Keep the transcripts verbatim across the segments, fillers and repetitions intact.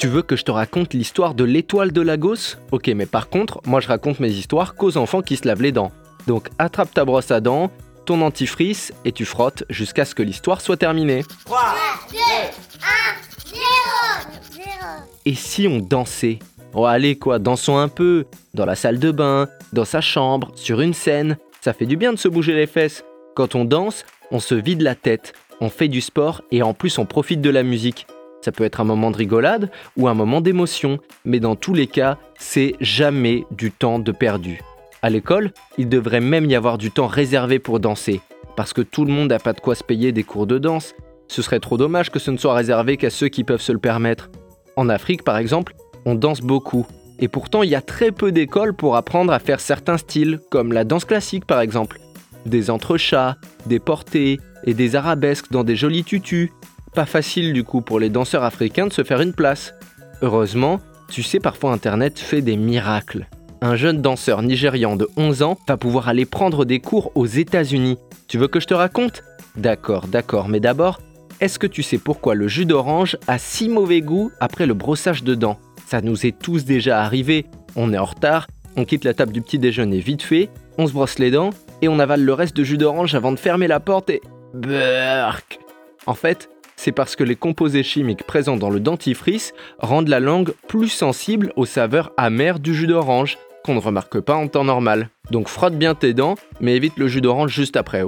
Tu veux que je te raconte l'histoire de l'étoile de Lagos ? Ok, mais par contre, moi je raconte mes histoires qu'aux enfants qui se lavent les dents. Donc attrape ta brosse à dents, ton dentifrice et tu frottes jusqu'à ce que l'histoire soit terminée. trois, deux, un, zéro. Et si on dansait ? Oh allez quoi, dansons un peu. Dans la salle de bain, dans sa chambre, sur une scène. Ça fait du bien de se bouger les fesses. Quand on danse, on se vide la tête, on fait du sport et en plus on profite de la musique. Ça peut être un moment de rigolade ou un moment d'émotion, mais dans tous les cas, c'est jamais du temps de perdu. À l'école, il devrait même y avoir du temps réservé pour danser, parce que tout le monde n'a pas de quoi se payer des cours de danse. Ce serait trop dommage que ce ne soit réservé qu'à ceux qui peuvent se le permettre. En Afrique, par exemple, on danse beaucoup. Et pourtant, il y a très peu d'écoles pour apprendre à faire certains styles, comme la danse classique par exemple. Des entrechats, des portées et des arabesques dans des jolis tutus. Pas facile du coup pour les danseurs africains de se faire une place. Heureusement, tu sais, parfois Internet fait des miracles. Un jeune danseur nigérian de onze ans va pouvoir aller prendre des cours aux États-Unis. Tu veux que je te raconte ? D'accord, d'accord, mais d'abord, est-ce que tu sais pourquoi le jus d'orange a si mauvais goût après le brossage de dents ? Ça nous est tous déjà arrivé. On est en retard, on quitte la table du petit déjeuner vite fait, on se brosse les dents et on avale le reste de jus d'orange avant de fermer la porte et... Burk ! En fait, c'est parce que les composés chimiques présents dans le dentifrice rendent la langue plus sensible aux saveurs amères du jus d'orange, qu'on ne remarque pas en temps normal. Donc frotte bien tes dents, mais évite le jus d'orange juste après, ok ?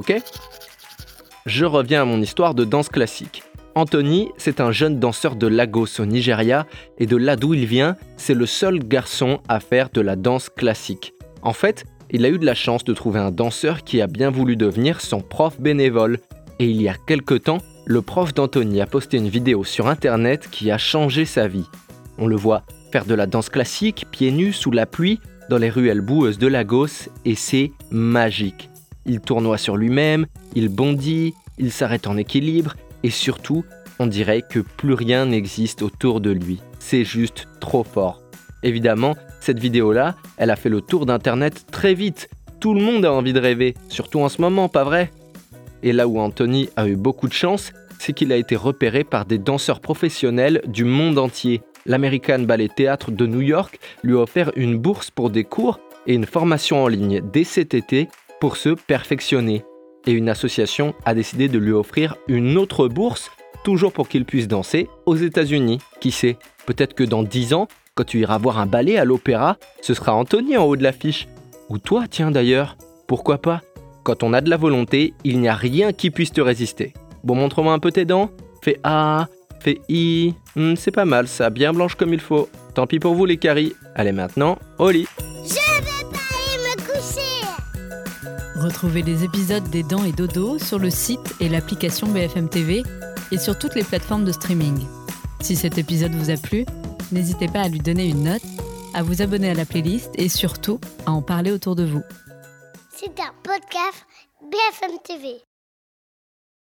Je reviens à mon histoire de danse classique. Anthony, c'est un jeune danseur de Lagos au Nigeria, et de là d'où il vient, c'est le seul garçon à faire de la danse classique. En fait, il a eu de la chance de trouver un danseur qui a bien voulu devenir son prof bénévole. Et il y a quelque temps, le prof d'Anthony a posté une vidéo sur internet qui a changé sa vie. On le voit faire de la danse classique, pieds nus, sous la pluie, dans les ruelles boueuses de Lagos, et c'est magique. Il tournoie sur lui-même, il bondit, il s'arrête en équilibre, et surtout, on dirait que plus rien n'existe autour de lui. C'est juste trop fort. Évidemment, cette vidéo-là, elle a fait le tour d'internet très vite. Tout le monde a envie de rêver, surtout en ce moment, pas vrai ? Et là où Anthony a eu beaucoup de chance, c'est qu'il a été repéré par des danseurs professionnels du monde entier. L'American Ballet Theatre de New York lui a offert une bourse pour des cours et une formation en ligne dès cet été pour se perfectionner. Et une association a décidé de lui offrir une autre bourse, toujours pour qu'il puisse danser aux États-Unis. Qui sait, peut-être que dans dix ans, quand tu iras voir un ballet à l'opéra, ce sera Anthony en haut de l'affiche. Ou toi, tiens d'ailleurs, pourquoi pas ? Quand on a de la volonté, il n'y a rien qui puisse te résister. Bon, montre-moi un peu tes dents. Fais A, fais I. Hmm, c'est pas mal ça, bien blanche comme il faut. Tant pis pour vous les caries. Allez maintenant, au lit. Je vais pas aller me coucher. Retrouvez les épisodes des Dents et Dodo sur le site et l'application B F M T V et sur toutes les plateformes de streaming. Si cet épisode vous a plu, n'hésitez pas à lui donner une note, à vous abonner à la playlist et surtout à en parler autour de vous. C'est un podcast B F M T V.